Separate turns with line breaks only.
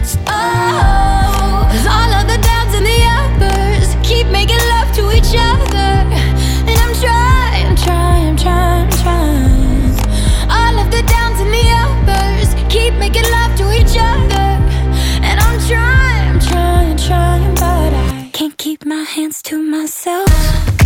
Oh, 'cause all of the downs and the uppers keep making love to each other. And I'm trying, trying, trying, trying. All of the downs and the uppers keep making love to each other. And I'm trying, trying, trying, but I can't keep my hands to myself.